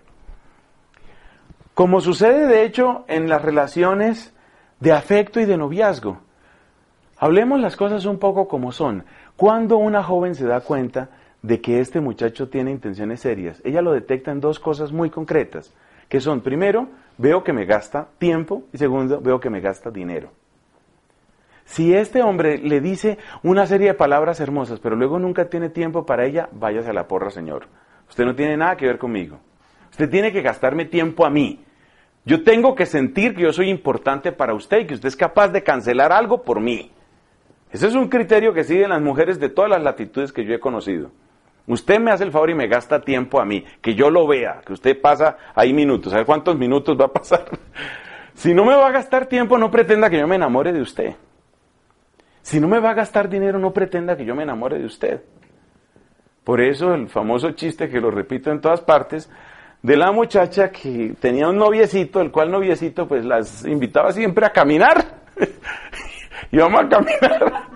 Como sucede de hecho en las relaciones de afecto y de noviazgo. Hablemos las cosas un poco como son. Cuando una joven se da cuenta de que este muchacho tiene intenciones serias, ella lo detecta en 2 cosas muy concretas, que son, primero, veo que me gasta tiempo y segundo, veo que me gasta dinero. Si este hombre le dice una serie de palabras hermosas, pero luego nunca tiene tiempo para ella, váyase a la porra, señor. Usted no tiene nada que ver conmigo. Usted tiene que gastarme tiempo a mí. Yo tengo que sentir que yo soy importante para usted y que usted es capaz de cancelar algo por mí. Ese es un criterio que siguen las mujeres de todas las latitudes que yo he conocido. Usted me hace el favor y me gasta tiempo a mí, que yo lo vea, que usted pasa ahí minutos. ¿Sabe cuántos minutos va a pasar? Si no me va a gastar tiempo, no pretenda que yo me enamore de usted. Si no me va a gastar dinero, no pretenda que yo me enamore de usted. Por eso el famoso chiste que lo repito en todas partes, de la muchacha que tenía un noviecito, el cual noviecito pues las invitaba siempre a caminar. Y vamos a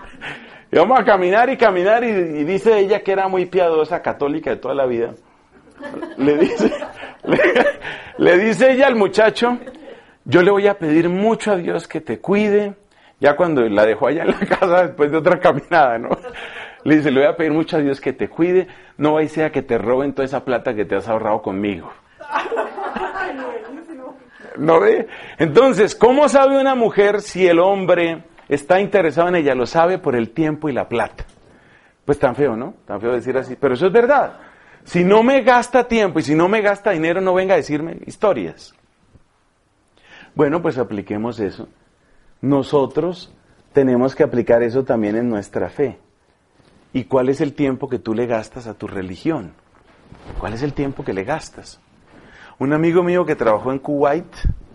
caminar y dice ella que era muy piadosa, católica de toda la vida. le dice ella al muchacho, yo le voy a pedir mucho a Dios que te cuide. Ya cuando la dejó allá en la casa después de otra caminada, ¿no? Le dice, le voy a pedir mucho a Dios que te cuide, no vaya a ser que te roben toda esa plata que te has ahorrado conmigo. ¿No ve? Entonces, ¿cómo sabe una mujer si el hombre está interesado en ella? Lo sabe por el tiempo y la plata. Pues tan feo, ¿no? Tan feo decir así, pero eso es verdad. Si no me gasta tiempo y si no me gasta dinero, no venga a decirme historias. Bueno, pues apliquemos eso. Nosotros tenemos que aplicar eso también en nuestra fe. ¿Y cuál es el tiempo que tú le gastas a tu religión? ¿Cuál es el tiempo que le gastas? Un amigo mío que trabajó en Kuwait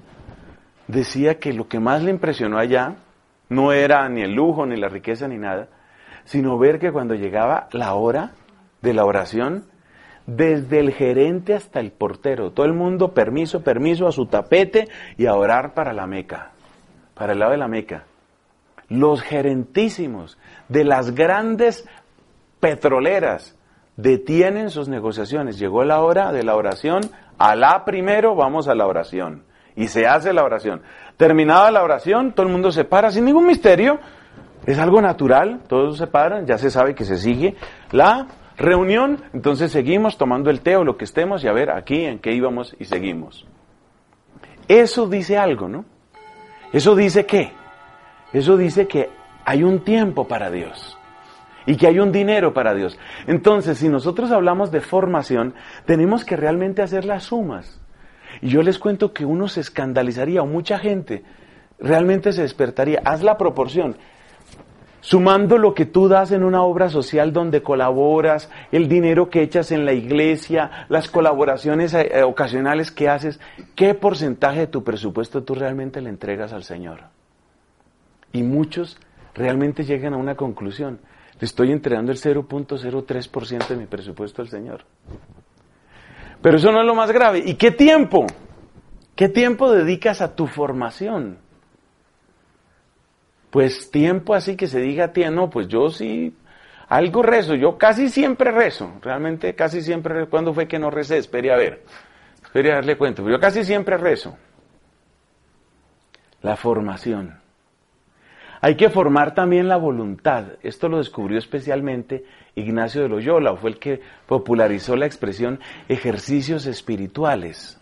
decía que lo que más le impresionó allá no era ni el lujo, ni la riqueza, ni nada, sino ver que cuando llegaba la hora de la oración, desde el gerente hasta el portero, todo el mundo permiso a su tapete y a orar para la Meca. Para el lado de la Meca. Los gerentísimos de las grandes petroleras detienen sus negociaciones. Llegó la hora de la oración, Alá primero, vamos a la oración. Y se hace la oración. Terminada la oración, todo el mundo se para sin ningún misterio. Es algo natural, todos se paran, ya se sabe que se sigue la reunión. Entonces seguimos tomando el té o lo que estemos y a ver aquí en qué íbamos y seguimos. Eso dice algo, ¿no? ¿Eso dice qué? Eso dice que hay un tiempo para Dios y que hay un dinero para Dios. Entonces, si nosotros hablamos de formación, tenemos que realmente hacer las sumas. Y yo les cuento que uno se escandalizaría, o mucha gente realmente se despertaría. Haz la proporción. Sumando lo que tú das en una obra social donde colaboras, el dinero que echas en la iglesia, las colaboraciones ocasionales que haces, ¿qué porcentaje de tu presupuesto tú realmente le entregas al Señor? Y muchos realmente llegan a una conclusión. Le estoy entregando el 0.03% de mi presupuesto al Señor. Pero eso no es lo más grave. ¿Y qué tiempo? ¿Qué tiempo dedicas a tu formación? Pues tiempo así que se diga, tía, no, pues yo sí, algo rezo, yo casi siempre rezo, realmente casi siempre rezo. ¿Cuándo fue que no recé? Espere a darle cuenta, pero yo casi siempre rezo. La formación. Hay que formar también la voluntad. Esto lo descubrió especialmente Ignacio de Loyola, o fue el que popularizó la expresión ejercicios espirituales.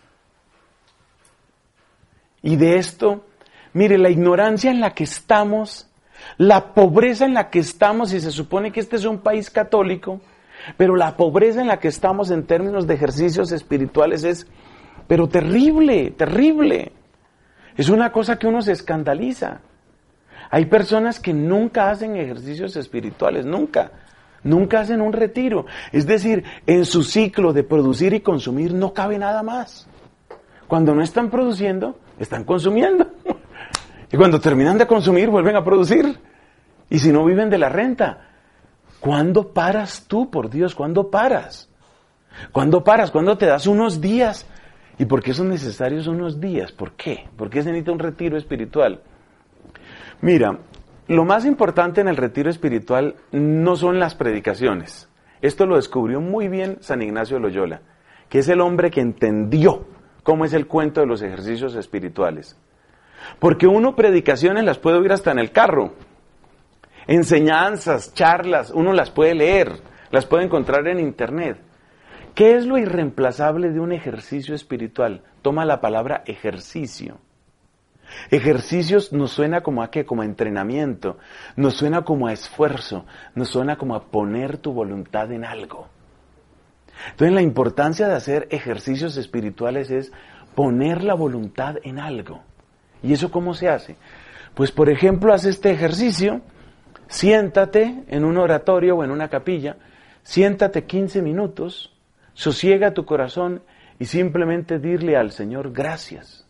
Y de esto, mire, la ignorancia en la que estamos, la pobreza en la que estamos, y se supone que este es un país católico, pero la pobreza en la que estamos en términos de ejercicios espirituales es, pero terrible, terrible. Es una cosa que uno se escandaliza. Hay personas que nunca hacen ejercicios espirituales, nunca hacen un retiro. Es decir, en su ciclo de producir y consumir no cabe nada más. Cuando no están produciendo, están consumiendo. Y cuando terminan de consumir, vuelven a producir. Y si no, viven de la renta. ¿Cuándo paras tú, por Dios? ¿Cuándo paras? ¿Cuándo paras? ¿Cuándo te das unos días? ¿Y por qué son necesarios unos días? ¿Por qué? ¿Por qué se necesita un retiro espiritual? Mira, lo más importante en el retiro espiritual no son las predicaciones. Esto lo descubrió muy bien San Ignacio de Loyola, que es el hombre que entendió cómo es el cuento de los ejercicios espirituales. Porque uno predicaciones las puede oír hasta en el carro. Enseñanzas, charlas, uno las puede leer, las puede encontrar en internet. ¿Qué es lo irreemplazable de un ejercicio espiritual? Toma la palabra ejercicio. Ejercicios nos suena como a qué, como a entrenamiento, nos suena como a esfuerzo, nos suena como a poner tu voluntad en algo. Entonces la importancia de hacer ejercicios espirituales es poner la voluntad en algo. ¿Y eso cómo se hace? Pues por ejemplo, haz este ejercicio, siéntate en un oratorio o en una capilla, siéntate 15 minutos, sosiega tu corazón y simplemente dile al Señor gracias.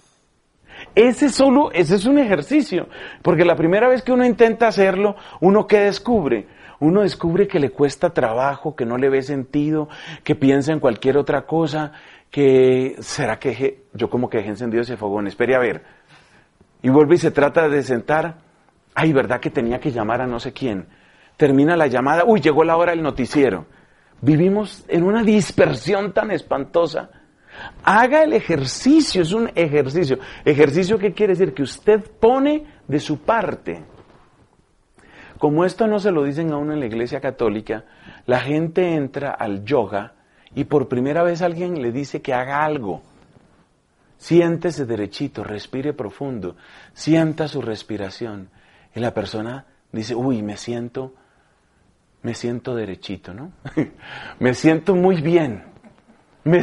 Ese es un ejercicio, porque la primera vez que uno intenta hacerlo, ¿uno qué descubre? Uno descubre que le cuesta trabajo, que no le ve sentido, que piensa en cualquier otra cosa, que ¿será que yo como que dejé encendido ese fogón? Espere a ver. Y vuelve y se trata de sentar. Ay, ¿verdad que tenía que llamar a no sé quién? Termina la llamada, uy, llegó la hora del noticiero. Vivimos en una dispersión tan espantosa. Haga el ejercicio, es un ejercicio. ¿Ejercicio qué quiere decir? Que usted pone de su parte. Como esto no se lo dicen a uno en la iglesia católica, la gente entra al yoga y por primera vez alguien le dice que haga algo. Siéntese derechito, respire profundo, sienta su respiración. Y la persona dice, uy, me siento derechito, ¿no? Me siento muy bien, me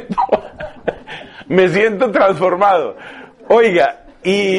siento transformado. Oiga, y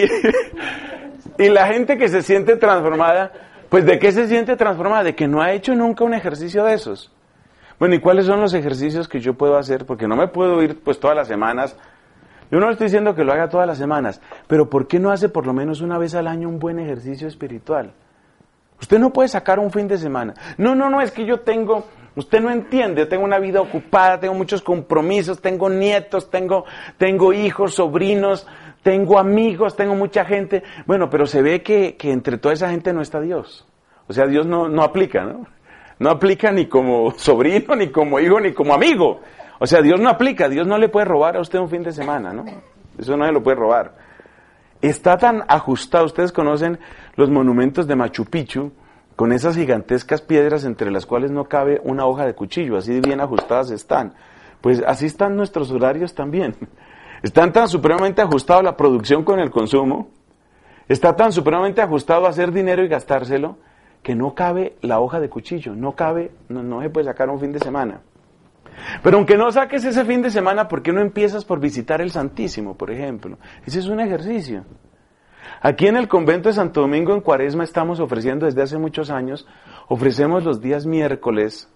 la gente que se siente transformada, pues ¿de qué se siente transformada? De que no ha hecho nunca un ejercicio de esos. Bueno, ¿y cuáles son los ejercicios que yo puedo hacer? Porque no me puedo ir pues todas las semanas. Yo no le estoy diciendo que lo haga todas las semanas, pero ¿por qué no hace por lo menos una vez al año un buen ejercicio espiritual? Usted no puede sacar un fin de semana. No, es que usted no entiende, yo tengo una vida ocupada, tengo muchos compromisos, tengo nietos, tengo hijos, sobrinos, tengo amigos, tengo mucha gente. Bueno, pero se ve que entre toda esa gente no está Dios. O sea, Dios no aplica, ¿no? No aplica ni como sobrino, ni como hijo, ni como amigo. O sea, Dios no aplica, Dios no le puede robar a usted un fin de semana, ¿no? Eso no se lo puede robar. Está tan ajustado, ustedes conocen los monumentos de Machu Picchu, con esas gigantescas piedras entre las cuales no cabe una hoja de cuchillo, así de bien ajustadas están. Pues así están nuestros horarios también. Están tan supremamente ajustados la producción con el consumo, está tan supremamente ajustado a hacer dinero y gastárselo, que no cabe la hoja de cuchillo, no se puede sacar un fin de semana. Pero aunque no saques ese fin de semana, ¿por qué no empiezas por visitar el Santísimo, por ejemplo? Ese es un ejercicio. Aquí en el convento de Santo Domingo en Cuaresma estamos ofreciendo desde hace muchos años, ofrecemos los días viernes,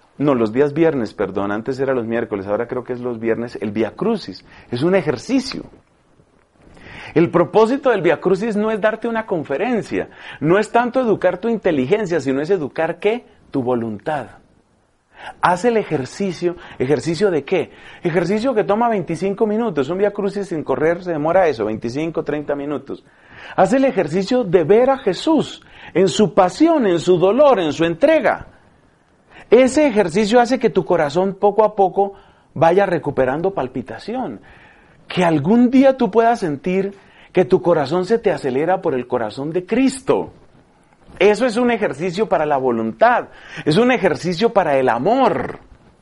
antes era los miércoles, ahora creo que es los viernes, el Vía Crucis. Es un ejercicio. El propósito del Vía Crucis no es darte una conferencia, no es tanto educar tu inteligencia, sino es educar, ¿qué? Tu voluntad. Haz el ejercicio. ¿Ejercicio de qué? Ejercicio que toma 25 minutos. Un Vía Crucis sin correr se demora eso, 25, 30 minutos. Haz el ejercicio de ver a Jesús en su pasión, en su dolor, en su entrega. Ese ejercicio hace que tu corazón poco a poco vaya recuperando palpitación. Que algún día tú puedas sentir que tu corazón se te acelera por el corazón de Cristo. Eso es un ejercicio para la voluntad, es un ejercicio para el amor.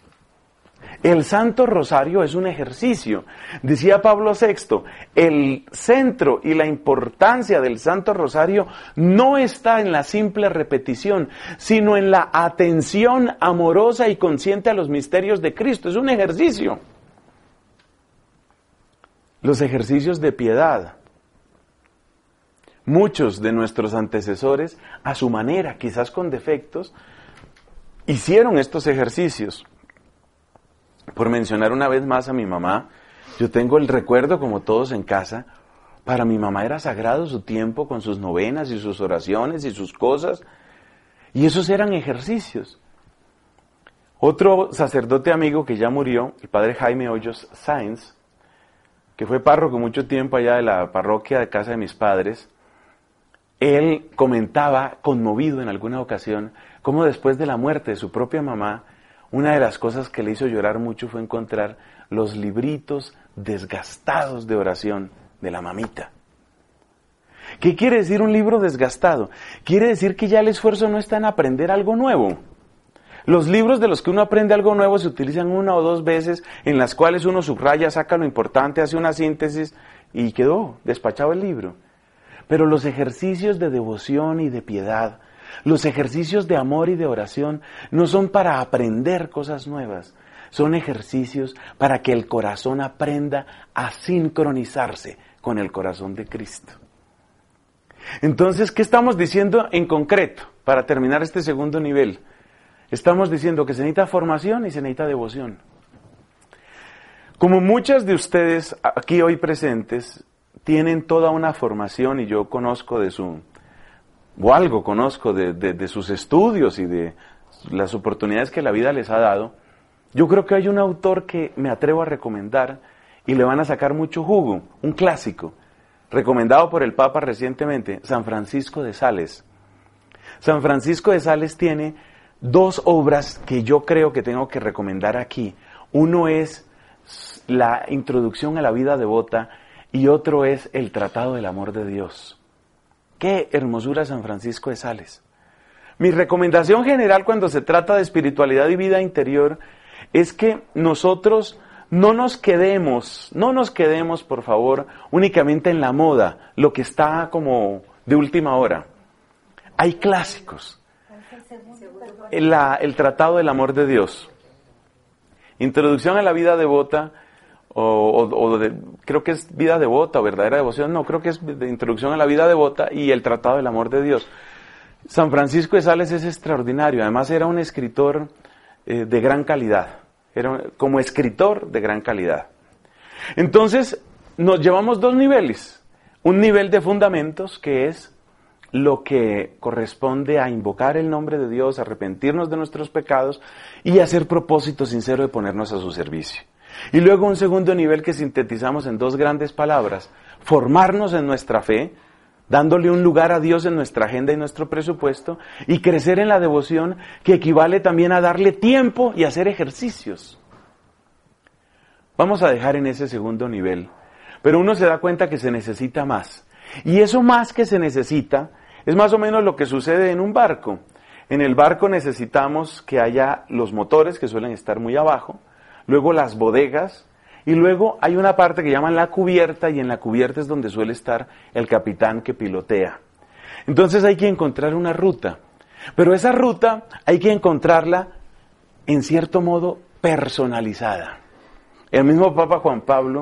El Santo Rosario es un ejercicio. Decía Pablo VI, el centro y la importancia del Santo Rosario no está en la simple repetición, sino en la atención amorosa y consciente a los misterios de Cristo. Es un ejercicio. Los ejercicios de piedad. Muchos de nuestros antecesores, a su manera, quizás con defectos, hicieron estos ejercicios. Por mencionar una vez más a mi mamá, yo tengo el recuerdo, como todos en casa, para mi mamá era sagrado su tiempo con sus novenas y sus oraciones y sus cosas, y esos eran ejercicios. Otro sacerdote amigo que ya murió, el padre Jaime Hoyos Sáenz, que fue párroco mucho tiempo allá de la parroquia de casa de mis padres, él comentaba, conmovido en alguna ocasión, cómo después de la muerte de su propia mamá, una de las cosas que le hizo llorar mucho fue encontrar los libritos desgastados de oración de la mamita. ¿Qué quiere decir un libro desgastado? Quiere decir que ya el esfuerzo no está en aprender algo nuevo. Los libros de los que uno aprende algo nuevo se utilizan una o dos veces, en las cuales uno subraya, saca lo importante, hace una síntesis y quedó despachado el libro. Pero los ejercicios de devoción y de piedad, los ejercicios de amor y de oración, no son para aprender cosas nuevas, son ejercicios para que el corazón aprenda a sincronizarse con el corazón de Cristo. Entonces, ¿qué estamos diciendo en concreto para terminar este segundo nivel? Estamos diciendo que se necesita formación y se necesita devoción. Como muchas de ustedes aquí hoy presentes tienen toda una formación y yo conozco de sus estudios y de las oportunidades que la vida les ha dado, yo creo que hay un autor que me atrevo a recomendar y le van a sacar mucho jugo, un clásico, recomendado por el Papa recientemente, San Francisco de Sales. San Francisco de Sales tiene dos obras que yo creo que tengo que recomendar aquí. Uno es la Introducción a la vida devota y otro es el Tratado del Amor de Dios. ¡Qué hermosura San Francisco de Sales! Mi recomendación general cuando se trata de espiritualidad y vida interior es que nosotros no nos quedemos, por favor, únicamente en la moda, lo que está como de última hora. Hay clásicos. El Tratado del Amor de Dios. Introducción a la vida devota, creo que es vida devota o verdadera devoción, no, creo que es de Introducción a la vida devota y el Tratado del Amor de Dios. San Francisco de Sales es extraordinario, además era un escritor de gran calidad, era como escritor de gran calidad. Entonces, nos llevamos dos niveles, un nivel de fundamentos que es lo que corresponde a invocar el nombre de Dios, arrepentirnos de nuestros pecados y hacer propósito sincero de ponernos a su servicio. Y luego un segundo nivel que sintetizamos en dos grandes palabras, formarnos en nuestra fe, dándole un lugar a Dios en nuestra agenda y nuestro presupuesto, y crecer en la devoción, que equivale también a darle tiempo y hacer ejercicios. Vamos a dejar en ese segundo nivel, pero uno se da cuenta que se necesita más. Y eso más que se necesita es más o menos lo que sucede en un barco. En el barco necesitamos que haya los motores, que suelen estar muy abajo, luego las bodegas, y luego hay una parte que llaman la cubierta, y en la cubierta es donde suele estar el capitán que pilotea. Entonces hay que encontrar una ruta, pero esa ruta hay que encontrarla en cierto modo personalizada. El mismo Papa Juan Pablo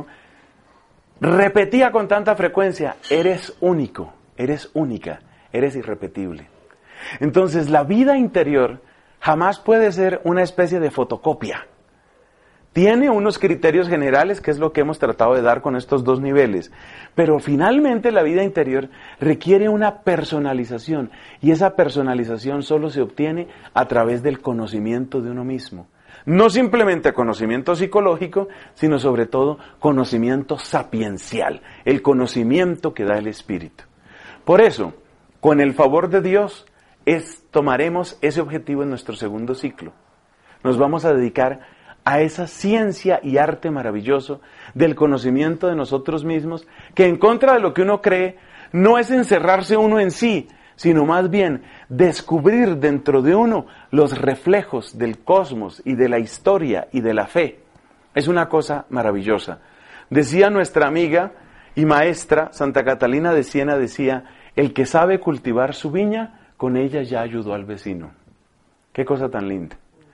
repetía con tanta frecuencia, eres único, eres única, eres irrepetible. Entonces la vida interior jamás puede ser una especie de fotocopia. Tiene unos criterios generales, que es lo que hemos tratado de dar con estos dos niveles, pero finalmente la vida interior requiere una personalización, y esa personalización solo se obtiene a través del conocimiento de uno mismo. No simplemente conocimiento psicológico, sino sobre todo conocimiento sapiencial, el conocimiento que da el Espíritu. Por eso, con el favor de Dios, tomaremos ese objetivo en nuestro segundo ciclo. Nos vamos a dedicar a esa ciencia y arte maravilloso del conocimiento de nosotros mismos, que en contra de lo que uno cree, no es encerrarse uno en sí, sino más bien descubrir dentro de uno los reflejos del cosmos y de la historia y de la fe. Es una cosa maravillosa. Decía nuestra amiga y maestra Santa Catalina de Siena, decía, el que sabe cultivar su viña, con ella ya ayudó al vecino. Qué cosa tan linda.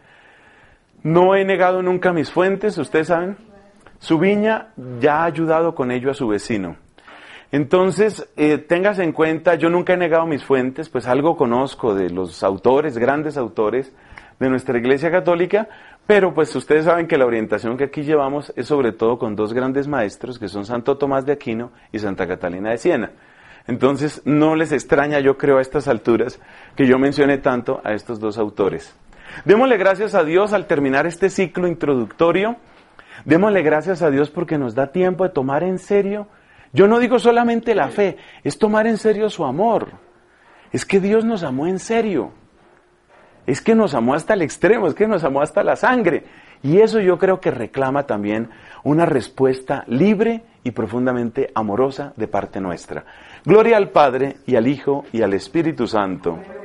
No he negado nunca mis fuentes, ustedes saben, su viña ya ha ayudado con ello a su vecino. Entonces, tengas en cuenta, yo nunca he negado mis fuentes, pues algo conozco de los autores, grandes autores de nuestra Iglesia Católica, pero pues ustedes saben que la orientación que aquí llevamos es sobre todo con dos grandes maestros, que son Santo Tomás de Aquino y Santa Catalina de Siena. Entonces, no les extraña, yo creo, a estas alturas, que yo mencione tanto a estos dos autores. Démosle gracias a Dios al terminar este ciclo introductorio. Démosle gracias a Dios porque nos da tiempo de tomar en serio. Yo no digo solamente la fe, es tomar en serio su amor. Es que Dios nos amó en serio. Es que nos amó hasta el extremo, es que nos amó hasta la sangre. Y eso yo creo que reclama también una respuesta libre y profundamente amorosa de parte nuestra. Gloria al Padre, y al Hijo, y al Espíritu Santo.